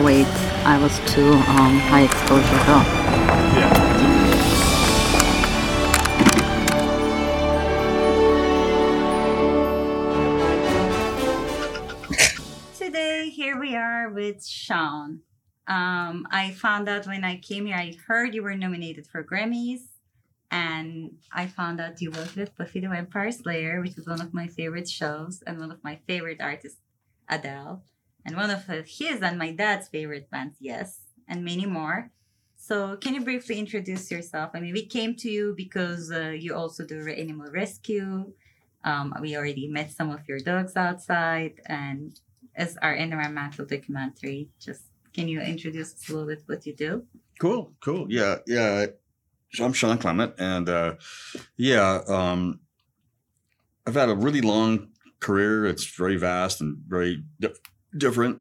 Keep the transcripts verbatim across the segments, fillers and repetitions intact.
Oh wait, I was too um, high exposure though. Yeah. Today, here we are with Sean. Um, I found out when I came here, I heard you were nominated for Grammys, and I found out you worked with Buffy the Vampire Slayer, which is one of my favorite shows, and one of my favorite artists, Adele, and one of his and my dad's favorite bands, Yes, and many more. So, can you briefly introduce yourself? I mean, we came to you because uh, you also do re- animal rescue. Um, we already met some of your dogs outside, and as our environmental documentary. Just can you introduce us a little bit what you do? Cool, cool. Yeah, yeah. So I'm Sean Clement, and uh, yeah, um, I've had a really long career. It's very vast and very di- different.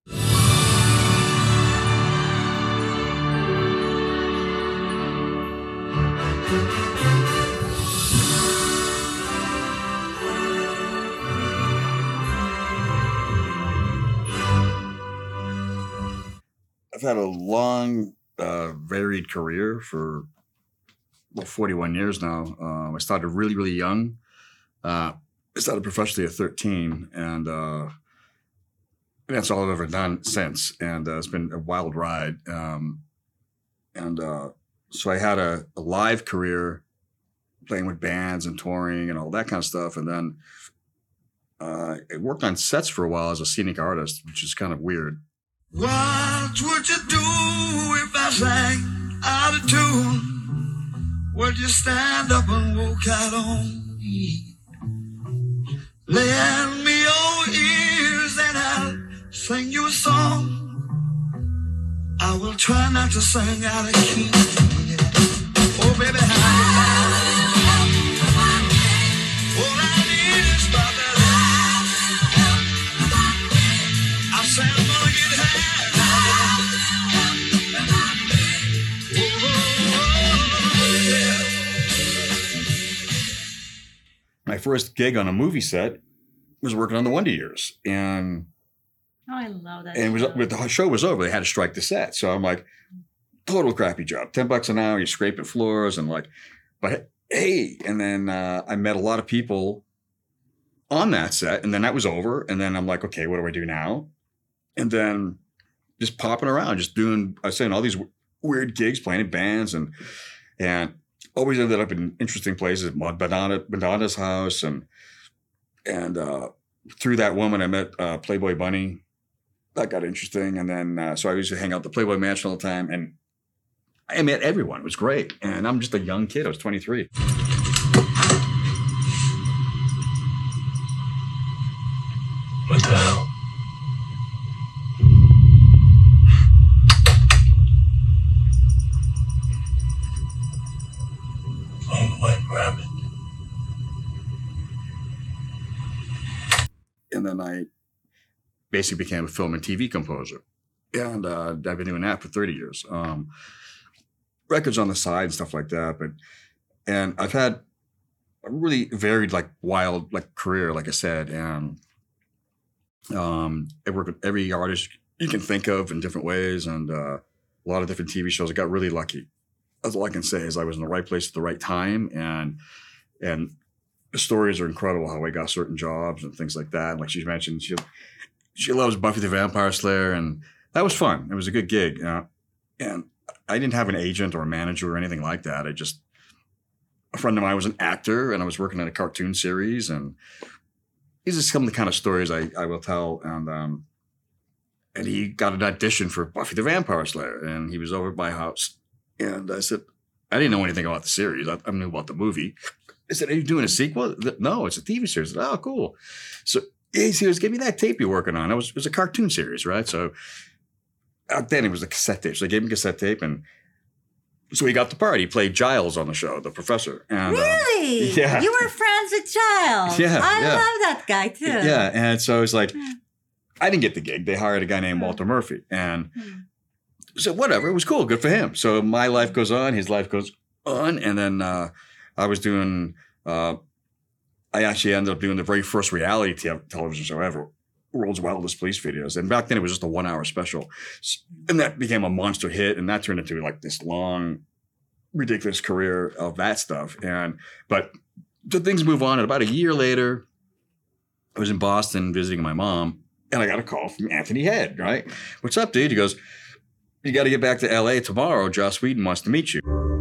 I've had a long, uh, varied career for well, forty-one years now. Um, I started really, really young. Uh, I started professionally at thirteen, and uh, that's all I've ever done since. And uh, it's been a wild ride. Um, and uh, so I had a, a live career playing with bands and touring and all that kind of stuff. And then uh, I worked on sets for a while as a scenic artist, which is kind of weird. What would you do if I sang out of tune? Would you stand up and walk out on me? Lend me your ears and I'll sing you a song. I will try not to sing out of key. Yeah. Oh, baby, how all I need is my love. I said I'm gonna get high. My first gig on a movie set was working on the Wonder Years, and Oh, I love that. and it was show. with the show was over. They had to strike the set, so I'm like, total crappy job, ten bucks an hour. You're scraping floors and like, but hey, and then uh, I met a lot of people on that set, and then that was over, and then I'm like, okay, what do I do now? And then just popping around, just doing, I was saying all these w- weird gigs, playing in bands, and and always ended up in interesting places. Madonna, Madonna's house, and and uh, through that woman, I met uh, Playboy Bunny. That got interesting, and then uh, so I used to hang out at the Playboy Mansion all the time, and I met everyone. It was great, and I'm just a young kid. I was twenty-three. What the hell? Oh, what rabbit? And then I basically became a film and T V composer. And uh, I've been doing that for thirty years. Um, records on the side and stuff like that. But and I've had a really varied, like wild, like career, like I said. And um, I work with every artist you can think of in different ways, and uh, a lot of different T V shows. I got really lucky. That's all I can say is I was in the right place at the right time, and and the stories are incredible how I got certain jobs and things like that. Like she mentioned, she she loves Buffy the Vampire Slayer, and that was fun. It was a good gig, you know? And I didn't have an agent or a manager or anything like that. I just a friend of mine was an actor, and I was working on a cartoon series, and these are some of the kind of stories I, I will tell. And um, and he got an audition for Buffy the Vampire Slayer, and he was over at my house, and I said, I didn't know anything about the series. I, I knew about the movie. I said, are you doing a sequel? No, it's a T V series. I said, oh, cool. So he says, give me that tape you're working on. It was, it was a cartoon series, right? So back then it was a cassette tape. So I gave him a cassette tape, and so he got the part. He played Giles on the show, the professor. And, Really? Um, yeah. You were friends with Giles. Yeah, I yeah. love that guy too. Yeah, and so it's like, Hmm. I didn't get the gig. They hired a guy named Hmm. Walter Murphy, and Hmm. so whatever, it was cool, good for him. So my life goes on, his life goes on, and then uh, I was doing. Uh, I actually ended up doing the very first reality te- television show ever, World's Wildest Police videos. And back then it was just a one hour special. And that became a monster hit. And that turned into like this long, ridiculous career of that stuff. And, but the things move on. And about a year later, I was in Boston visiting my mom and I got a call from Anthony Head, right? What's up, dude? He goes, you got to get back to L A tomorrow. Joss Whedon wants to meet you.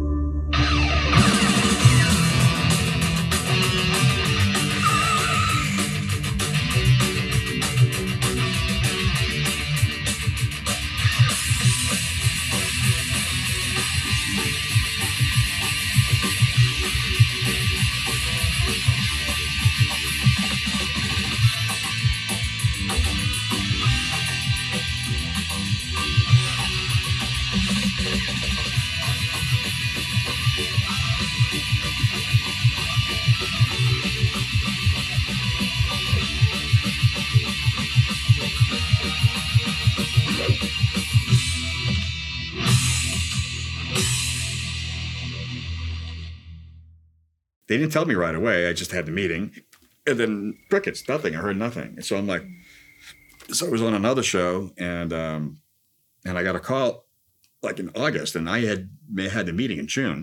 They didn't tell me right away. I just had the meeting. And then crickets, nothing. I heard nothing. And so I'm like, so I was on another show and um, and I got a call like in August and I had had the meeting in June.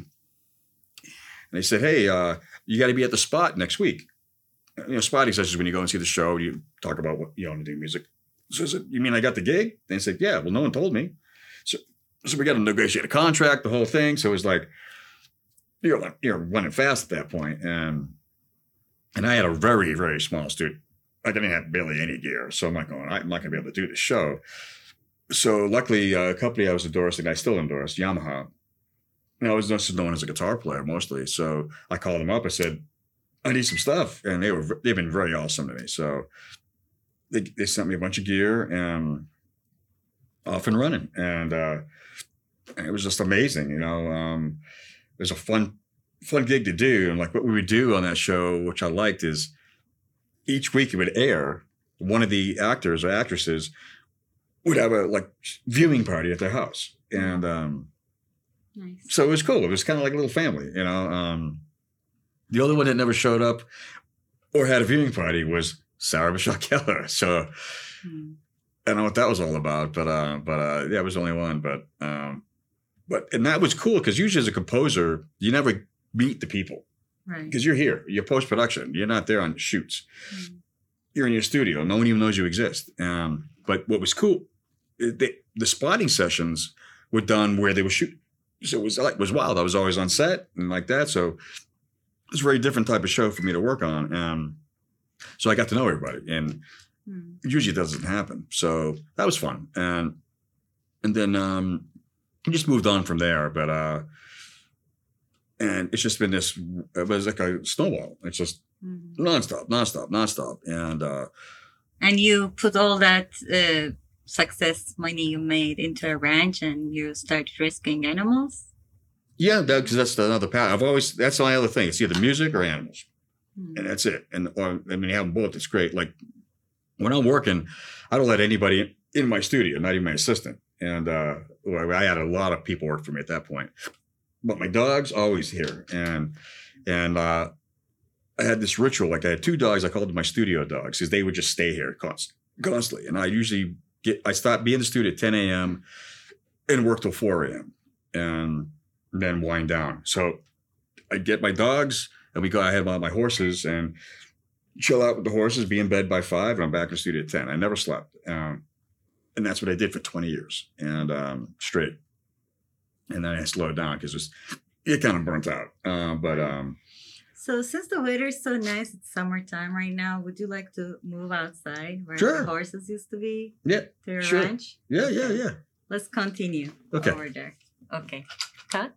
And they said, hey, uh, you got to be at the Spot next week. You know, spotting sessions when you go and see the show, you talk about what you want to do music. So I said, you mean I got the gig? And they said, yeah, well, no one told me. So, so we got to negotiate a contract, the whole thing. So it was like, You're, you're running fast at that point. And and I had a very, very small studio. I didn't have barely any gear. So I'm like, going, I'm not going to be able to do this show. So luckily, uh, a company I was endorsing, I still endorse, Yamaha. And I was just known as a guitar player mostly. So I called them up. I said, I need some stuff. And they were, they've been very awesome to me. So they, they sent me a bunch of gear and off and running. And, uh, and it was just amazing, you know. Um, it was a fun, fun gig to do. And like what we would do on that show, which I liked, is each week it would air, one of the actors or actresses would have a like viewing party at their house. And um, Nice. so it was cool. It was kind of like a little family, you know. Um, the only one that never showed up or had a viewing party was Sarah Michelle Gellar. So Hmm. I don't know what that was all about, but uh, but uh, yeah, it was the only one. But um, but and that was cool because usually as a composer, you never meet the people Right. because you're here, you're post production, you're not there on shoots. Hmm. You're in your studio, no one even knows you exist. Um, but what was cool, it, they, the spotting sessions were done where they were shooting. So it was like it was wild. I was always on set and like that. So it was a very different type of show for me to work on. Um, so I got to know everybody, and Hmm. usually it doesn't happen. So that was fun. And and then um, we just moved on from there. But uh, and it's just been this. It was like a snowball. It's just Hmm. nonstop, nonstop, nonstop. And uh, And you put all that uh, success money you made into a ranch, and you started rescuing animals. yeah, because that's another path. I've always that's the only other thing. It's either music or animals. Hmm. And that's it. And or, I mean, you have them both. It's great. Like when I'm working, I don't let anybody in my studio, not even my assistant. And uh, well, I had a lot of people work for me at that point. But my dog's always here. And and uh, I had this ritual. Like I had two dogs. I called them my studio dogs because they would just stay here const- constantly. And I usually get I start be in the studio at ten a.m. and work till four a.m. and then wind down. So I get my dogs. And we go, I had my, my horses and chill out with the horses, be in bed by five, and I'm back in the studio at ten. I never slept. Um, and that's what I did for twenty years and um, straight. And then I slowed down because it, was- it kind of burnt out. Uh, but um, So since the weather is so nice, it's summertime right now. Would you like to move outside where Sure. the horses used to be yeah, to your Sure. ranch? yeah, yeah, yeah. Let's continue Okay. over there. Okay. Cut.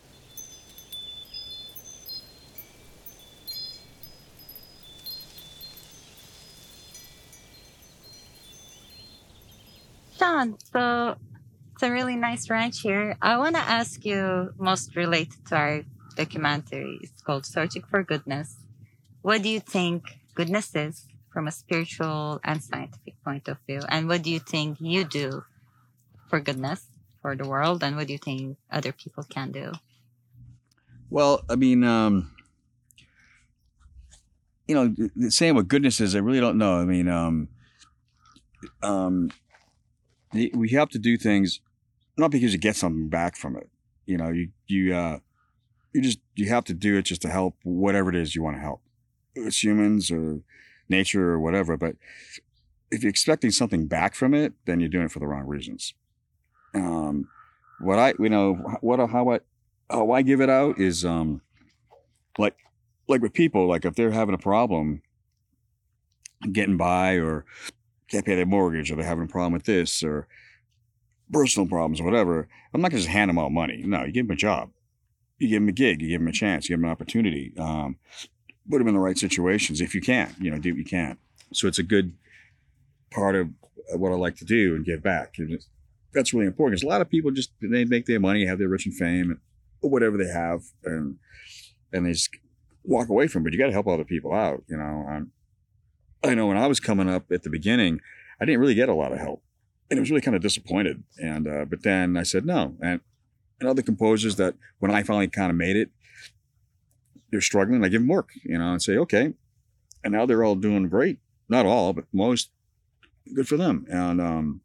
Sean, so it's a really nice ranch here. I want to ask you, most related to our documentary, it's called Searching for Goodness. What do you think goodness is from a spiritual and scientific point of view? And what do you think you do for goodness for the world? And what do you think other people can do? Well, I mean, um, you know, the- the saying what goodness is, I really don't know. I mean, um, um, the- we have to do things not because you get something back from it. You know, you you uh, you just you have to do it just to help whatever it is you want to help. It's humans or nature or whatever. But if you're expecting something back from it, then you're doing it for the wrong reasons. Um, what I you know what how I how I give it out is um, like like with people, like if they're having a problem getting by or can't pay their mortgage or they're having a problem with this or personal problems or whatever, I'm not gonna just hand them out money. No, you give them a job, you give them a gig, you give them a chance, you give them an opportunity, um, put them in the right situations if you can, you know, do what you can. So it's a good part of what I like to do and give back. And it's, that's really important because a lot of people just, they make their money, have their rich and fame and or whatever they have and, and they just walk away from it. But you got to help other people out, you know. Um, I know when I was coming up at the beginning, I didn't really get a lot of help. And I was really kind of disappointed. And uh, but then I said no. And, and other composers that when I finally kind of made it, they're struggling, I give them work, you know, and say, okay. And now they're all doing great. Not all, but most. Good for them. And um,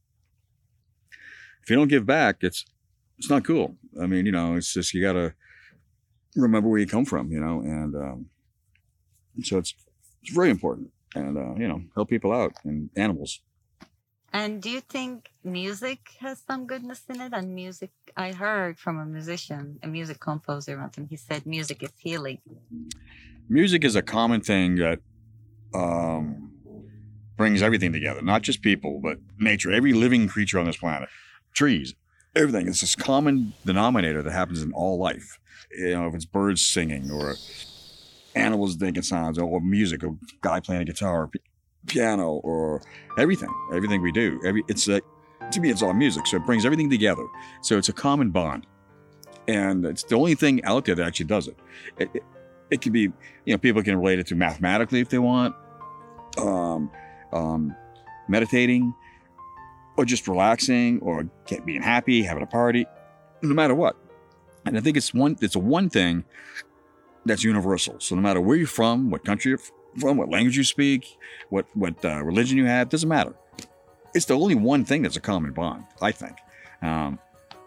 if you don't give back, it's it's not cool. I mean, you know, it's just you got to remember where you come from, you know, and um, so it's it's very important. And, uh, you know, help people out and animals. And do you think music has some goodness in it? And music, I heard from a musician, a music composer once, and he said music is healing. Music is a common thing that um, brings everything together, not just people, but nature, every living creature on this planet, trees, everything. It's this common denominator that happens in all life. You know, if it's birds singing or animals making sounds or music, a guy playing a guitar, piano, or everything, everything we do. Every it's like, to me, it's all music. So it brings everything together. So it's a common bond. And it's the only thing out there that actually does it. It, it, it can be, you know, people can relate it to mathematically if they want, um, um, meditating, or just relaxing, or get, being happy, having a party, no matter what. And I think it's one, it's a one thing that's universal. So no matter where you're from, what country you're from, what language you speak, what, what uh, religion you have, doesn't matter. It's the only one thing that's a common bond, I think. Um,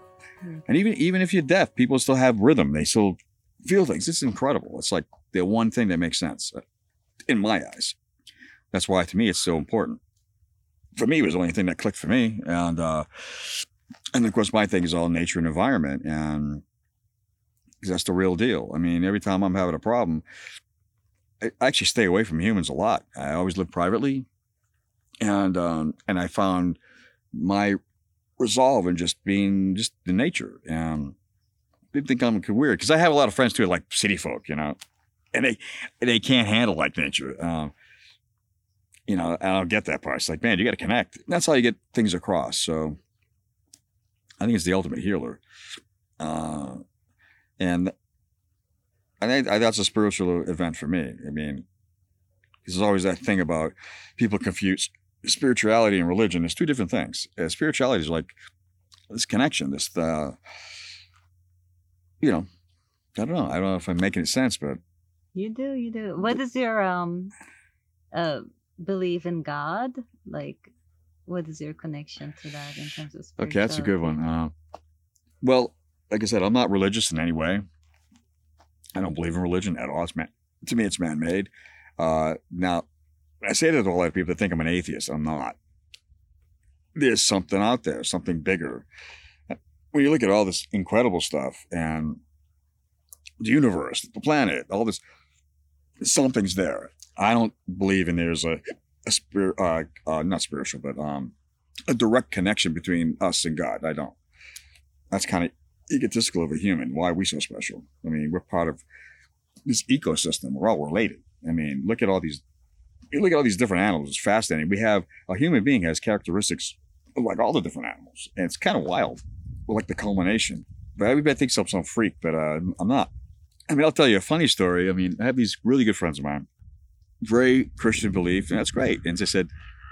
and even, even if you're deaf, people still have rhythm. They still feel things. It's incredible. It's like the one thing that makes sense in my eyes. That's why, to me, it's so important. For me, it was the only thing that clicked for me. And, uh, and of course, my thing is all nature and environment. And that's the real deal. I mean, every time I'm having a problem, I actually stay away from humans a lot. I always live privately. And, um, and I found my resolve in just being just in nature. And people think I'm weird because I have a lot of friends too, like city folk, you know, and they, they can't handle like nature. Um, you know, and I don't get that part. It's like, man, you got to connect. And that's how you get things across. So I think it's the ultimate healer. Uh, and I think that's a spiritual event for me. I mean, there's always that thing about people confuse spirituality and religion. It's two different things. Uh, spirituality is like this connection, this, uh, you know, I don't know. I don't know if I'm making sense, but. You do, you do. What is your um, uh, belief in God? Like, what is your connection to that in terms of spirituality? Okay, that's a good one. Uh, well, like I said, I'm not religious in any way. I don't believe in religion at all. It's man, to me, it's man-made. Uh, now, I say that to a lot of people that think I'm an atheist. I'm not. There's something out there, something bigger. When you look at all this incredible stuff and the universe, the planet, all this, something's there. I don't believe in there's a, a spirit, uh, uh, not spiritual, but um, a direct connection between us and God. I don't. That's kind of egotistical of a human. Why are we so special? I mean, we're part of this ecosystem. We're all related. I mean, look at all these, you look at all these different animals. It's fascinating. We have, a human being has characteristics like all the different animals. And it's kind of wild. We're like the culmination. But everybody thinks I'm some freak, but uh, I'm not. I mean, I'll tell you a funny story. I mean, I have these really good friends of mine, very Christian belief, and that's great. And they said,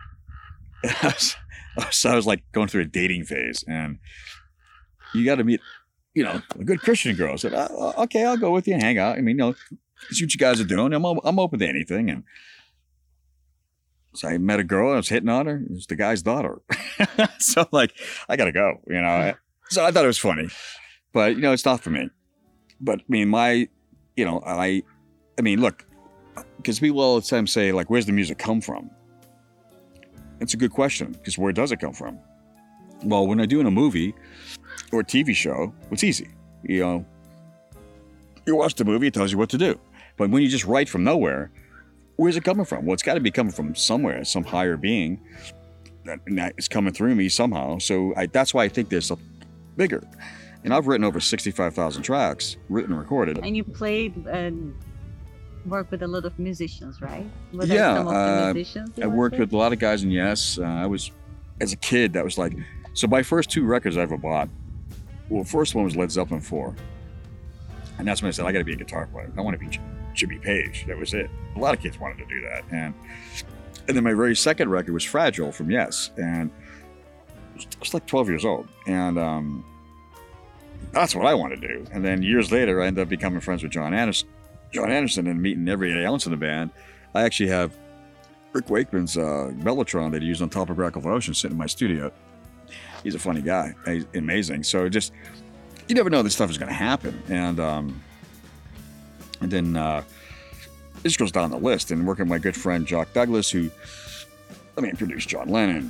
so I was like going through a dating phase, and you got to meet, you know, a good Christian girl. I said, oh, okay, I'll go with you and hang out. I mean, you know, see what you guys are doing. I'm, I'm open to anything. And So I met a girl, I was hitting on her. It was the guy's daughter. So I'm like, I gotta go, you know. So I thought it was funny, but you know, it's not for me. But I mean, my, you know, I, I mean, look, because people all the time say like, where's the music come from? It's a good question, because where does it come from? Well, when I'm doing a movie or a T V show, it's easy. You know, you watch the movie, it tells you what to do. But when you just write from nowhere, where's it coming from? Well, it's got to be coming from somewhere, some higher being that, that is coming through me somehow. So I, that's why I think there's something bigger. And I've written over sixty-five thousand tracks, written and recorded. And you played and worked with a lot of musicians, right? Were Yeah, some of the uh, musicians you I worked with? with a lot of guys in Yes. Uh, I was, as a kid, that was like, so my first two records I ever bought, well, the first one was Led Zeppelin four. And that's when I said, I got to be a guitar player. I want to be Jimmy Page. That was it. A lot of kids wanted to do that. And and then my very second record was Fragile from Yes. And I was like twelve years old. And um, that's what I wanted to do. And then years later, I ended up becoming friends with John Anderson. John Anderson and meeting every ounce in the band. I actually have Rick Wakeman's uh, Mellotron that he used on Topographical Ocean sitting in my studio. He's a funny guy. He's amazing. So just, you never know this stuff is going to happen. And um, and then uh, this goes down the list. And working with my good friend Jock Douglas, who, I mean, produced John Lennon,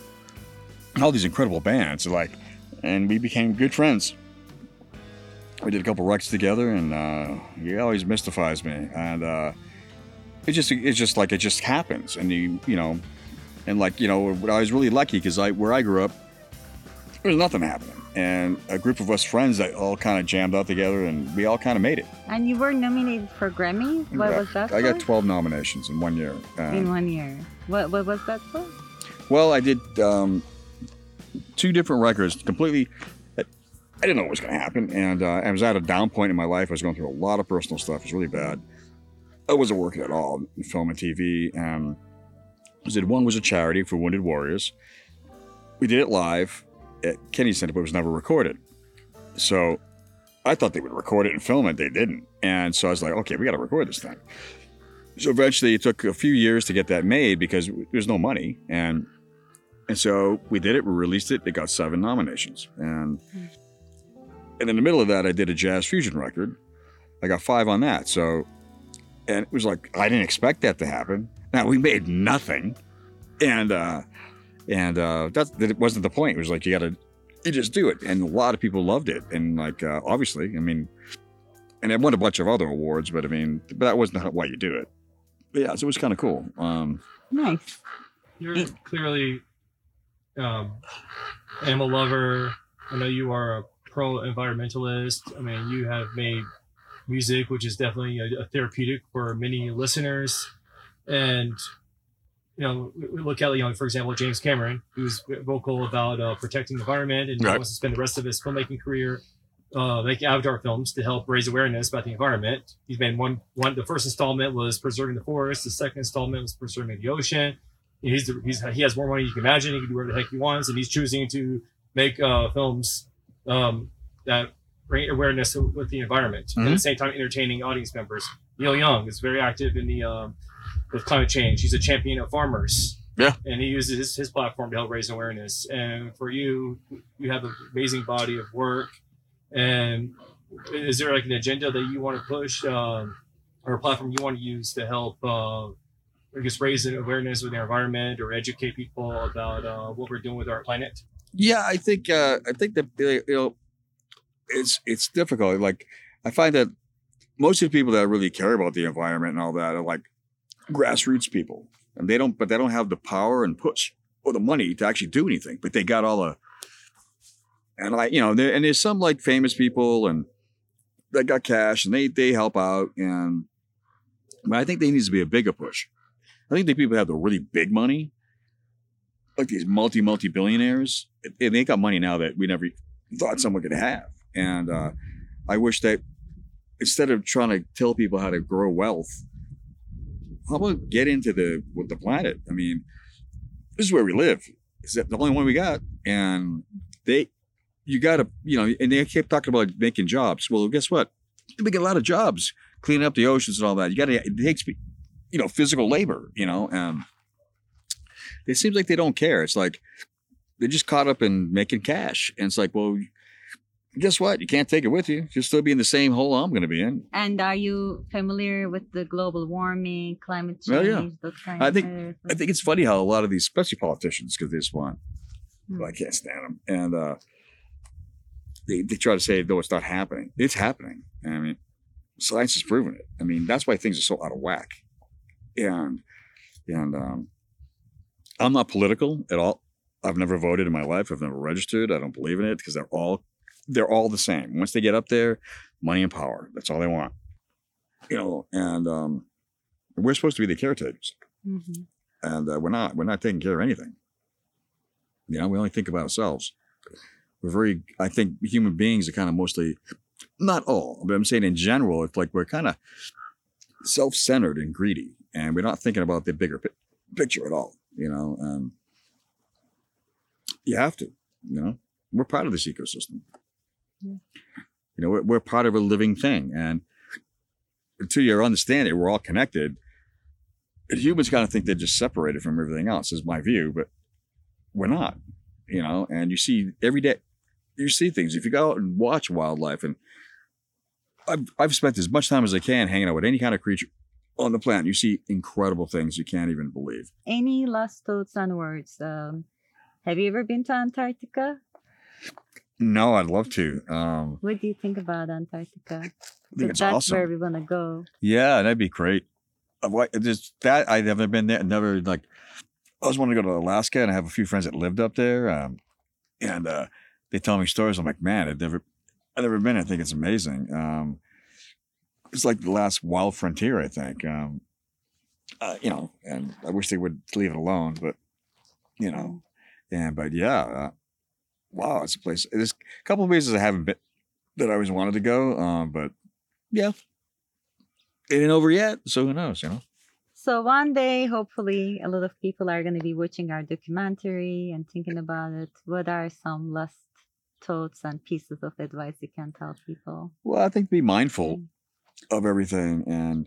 all these incredible bands. Like, and we became good friends. We did a couple records together, and uh, he always mystifies me. And uh, it just, it's just like it just happens. And you, you know, and like you know, I was really lucky because I, where I grew up, there was nothing happening, and a group of us friends that all kind of jammed out together, and we all kind of made it. And you were nominated for Grammy? What Yeah, was that I for? got twelve nominations in one year. Uh, In one year. What, what was that for? Well, I did um, two different records, completely. I didn't know what was going to happen, and uh, I was at a down point in my life. I was going through a lot of personal stuff. It was really bad. I wasn't working at all in film and T V. And I did one was a charity for Wounded Warriors. We did it live at Kennedy Center, but it was never recorded. So I thought they would record it and film it. They didn't, and so I was like, okay, we got to record this thing. So eventually, it took a few years to get that made because there's no money, and and so we did it. We released it. It got seven nominations, and. Mm. And in the middle of that, I did a jazz fusion record. I got five on that. So, and it was like, I didn't expect that to happen. Now, we made nothing. And, uh, and, uh, that's, that wasn't the point. It was like, you got to, you just do it. And a lot of people loved it. And like, uh, obviously, I mean, and I won a bunch of other awards, but I mean, but that wasn't why you do it. But yeah, so it was kind of cool. Um, Nice. You're clearly, um, animal lover. I know you are a pro-environmentalist. I mean, you have made music, which is definitely a, a therapeutic for many listeners. And, you know, we look at, you know, for example, James Cameron, who's vocal about uh, protecting the environment and right. wants to spend the rest of his filmmaking career uh, making Avatar films to help raise awareness about the environment. He's made one, one, the first installment was preserving the forest. The second installment was preserving the ocean. He's, the, he's he has more money you can imagine. He can do whatever the heck he wants. And he's choosing to make uh, films um, that bring awareness with the environment, mm-hmm. and at the same time entertaining audience members. Neil Young is very active in the um, with climate change. He's a champion of farmers. Yeah, and he uses his, his platform to help raise awareness. And for you, you have an amazing body of work. And is there like an agenda that you want to push, um, or a platform you want to use to help, uh, I guess, raise awareness with the environment or educate people about uh, what we're doing with our planet? Yeah, I think uh, I think that you know, it's it's difficult. Like I find that most of the people that really care about the environment and all that are like grassroots people, and they don't, but they don't have the power and push or the money to actually do anything. But they got all the, and like you know, there, and there's some like famous people and that got cash and they they help out. And but I think there needs to be a bigger push. I think the people have the really big money, like these multi multi billionaires. And they got money now that we never thought someone could have. And uh, I wish that instead of trying to tell people how to grow wealth, how about get into the with the planet? I mean, this is where we live. It's the only one we got. And they, you got to, you know, and they kept talking about making jobs. Well, guess what? They make a lot of jobs, cleaning up the oceans and all that. You got to, it takes, you know, physical labor, you know, and it seems like they don't care. It's like they're just caught up in making cash. And it's like, well, guess what? You can't take it with you. You'll still be in the same hole I'm going to be in. And are you familiar with the global warming, climate Oh, change, yeah. those kind I of think things? I think it's funny how a lot of these, especially politicians, because they just want, Hmm. well, I can't stand them. And uh, they, they try to say, no, it's not happening. It's happening. I mean, science has proven it. I mean, that's why things are so out of whack. And, and um, I'm not political at all. I've never voted in my life. I've never registered. I don't believe in it because they're all they're all the same. Once they get up there, money and power. That's all they want. You know, and um, we're supposed to be the caretakers. Mhm. And uh, we're not. We're not taking care of anything. You know, we only think about ourselves. We're very, I think human beings are kind of mostly, not all, but I'm saying in general, it's like we're kind of self-centered and greedy. And we're not thinking about the bigger pi- picture at all, you know. Um, you have to, you know. We're part of this ecosystem. Yeah. You know, we're, we're part of a living thing. And until you understand it, we're all connected. And humans kind of think they're just separated from everything else, is my view, but we're not, you know. And you see every day, you see things. If you go out and watch wildlife, and I've, I've spent as much time as I can hanging out with any kind of creature on the planet, you see incredible things you can't even believe. Any last thoughts and words? Um, have you ever been to Antarctica? No, I'd love to. Um, What do you think about Antarctica? I think Because it's that's awesome. where we want to go. Yeah, that'd be great. Uh, what- Just that I've never been there. Never like. I was wanting to go to Alaska, and I have a few friends that lived up there, um, and uh, they tell me stories. I'm like, man, I've never, I've never been. I think it's amazing. Um, it's like the last wild frontier, I think. Um, uh, you know, and I wish they would leave it alone, but you know, and but yeah, uh, wow, it's a place. There's a couple of places I haven't been that I always wanted to go, um, but yeah, it ain't over yet. So who knows? You know. So one day, hopefully, a lot of people are going to be watching our documentary and thinking about it. What are some last thoughts and pieces of advice you can tell people? Well, I think be mindful of everything, and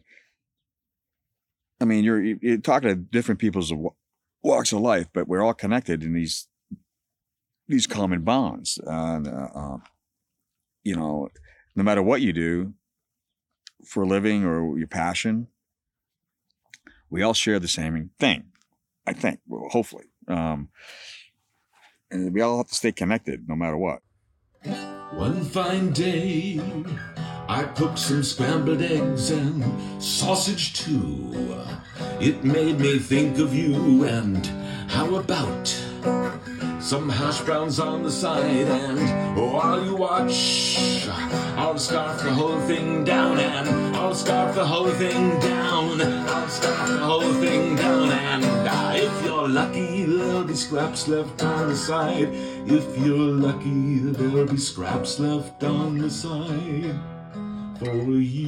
I mean, you're you're talking to different people's wa- walks of life, but we're all connected in these these common bonds. And uh, uh, you know, no matter what you do for a living or your passion, we all share the same thing. I think, well, hopefully, um, and we all have to stay connected, no matter what. One fine day, I cooked some scrambled eggs and sausage too. It made me think of you, and how about some hash browns on the side? And while you watch, I'll scarf the whole thing down, and I'll scarf the whole thing down. I'll scarf the whole thing down, and uh, if you're lucky, there'll be scraps left on the side. If you're lucky, there'll be scraps left on the side for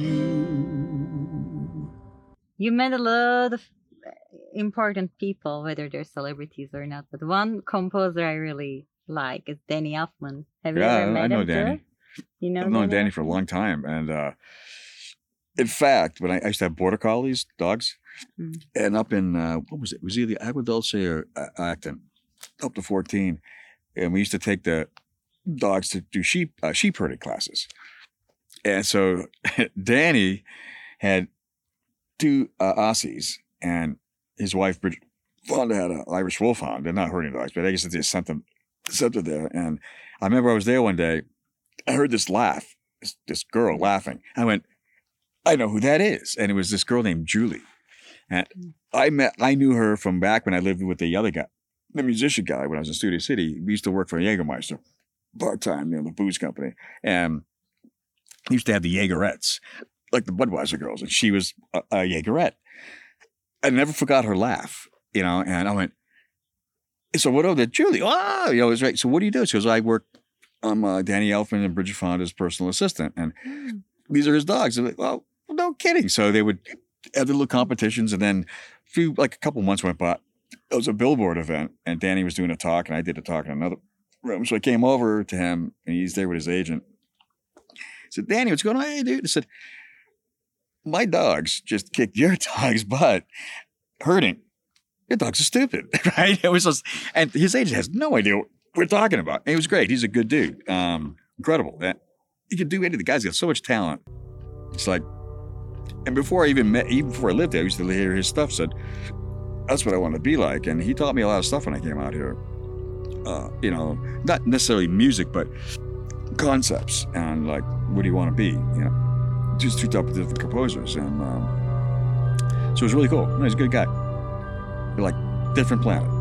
you. You met a lot of important people, whether they're celebrities or not. But one composer I really like is Danny Elfman. Have you Yeah, ever I- met I know him, Danny. Joe? You know I've known Danny for a Elfman? long time, and uh, in fact, when I, I used to have border collies, dogs, Mm. and up in uh, what was it? It was either Agua Dulce or uh, Acton, up to fourteen, and we used to take the dogs to do sheep uh, sheep herding classes, and so Danny had two uh, Aussies, and his wife Bridget Fonda had an Irish Wolfhound. They're not herding dogs, but I guess they sent them sent them there, and I remember I was there one day. I heard this laugh, this, this girl laughing. I went, I know who that is. And it was this girl named Julie. And I met, I knew her from back when I lived with the other guy, the musician guy, when I was in Studio City. We used to work for Jägermeister part-time, you know, the booze company. And he used to have the Jägerettes, like the Budweiser girls. And she was a, a Jägerette. I never forgot her laugh, you know, and I went, so what over there? Julie, oh, you know, it's right. So what do you do? She goes, I work, I'm uh, Danny Elfman and Bridget Fonda's personal assistant. And Mm. these are his dogs. I'm like, well, no kidding. So they would have the little competitions. And then a few, like a couple months went by. It was a billboard event, and Danny was doing a talk, and I did a talk in another room. So I came over to him, and he's there with his agent. I said, Danny, what's going on? Hey, dude. I said, my dogs just kicked your dog's butt herding. your dogs are stupid, right? It was just, and his agent has no idea what we're talking about. And he was great. He's a good dude. Um, incredible. That he could do anything. The guy's got so much talent. It's like, and before I even met, even before I lived there, I used to hear his stuff. Said, that's what I want to be like. And he taught me a lot of stuff when I came out here. Uh, you know, not necessarily music, but concepts and like, what do you want to be? You know, just two types of different composers. And um, so it was really cool. He's a good guy. Like different planet.